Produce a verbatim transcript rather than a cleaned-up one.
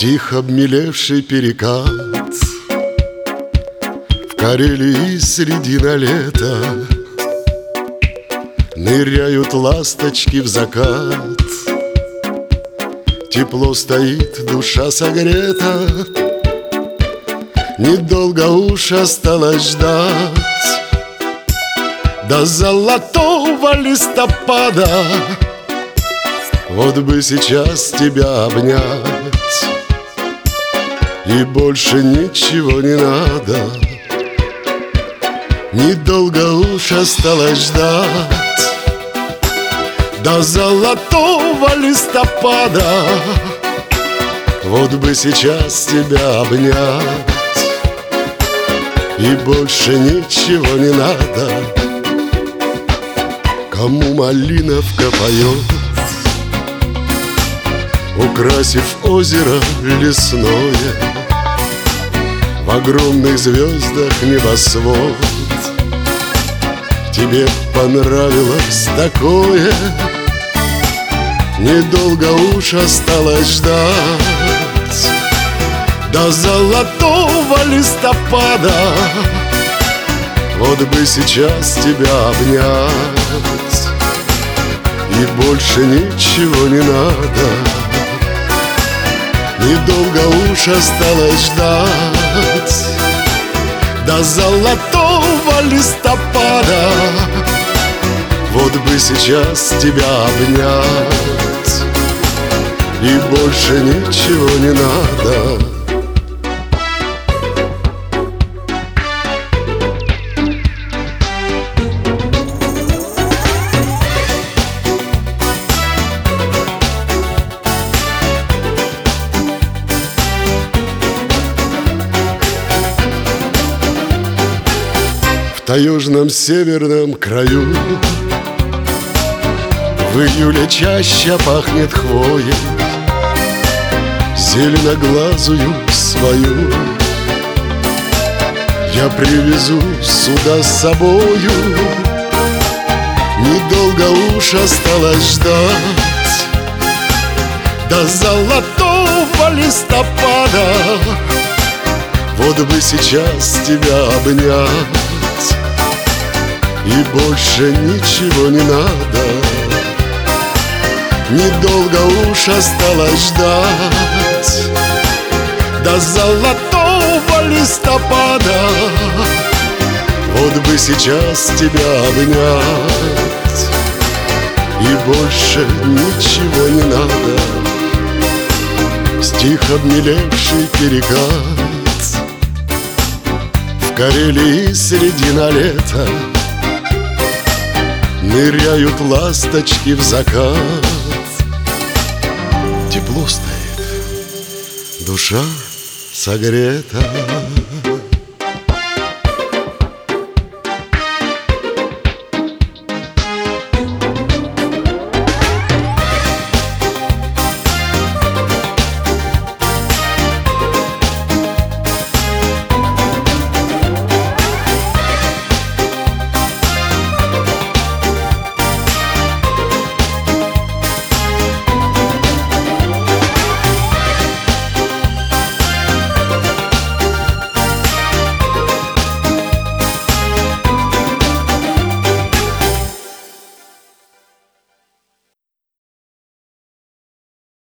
Стих, обмелевший перекат, в Карелии средина лета ныряют ласточки в закат. Тепло стоит, душа согрета, недолго уж осталось ждать до золотого листопада. Вот бы сейчас тебя обнять, и больше ничего не надо. Недолго уж осталось ждать до золотого листопада. Вот бы сейчас тебя обнять, и больше ничего не надо. Кому малиновка поет, украсив озеро лесное, в огромных звездах небосвод. Тебе понравилось такое, недолго уж осталось ждать до золотого листопада. Вот бы сейчас тебя обнять, и больше ничего не надо. Недолго уж осталось ждать до золотого листопада. Вот бы сейчас тебя обнять, и больше ничего не надо. В таежном северном краю в июле чаще пахнет хвоей, зеленоглазую свою я привезу сюда с собою. Недолго уж осталось ждать до золотого листопада. Вот бы сейчас тебя обнять, и больше ничего не надо. Недолго уж осталось ждать до золотого листопада. Вот бы сейчас тебя обнять, и больше ничего не надо. Стих, обмелевший перекат, в Карелии средина лета ныряют ласточки в закат. Тепло стоит, душа согрета.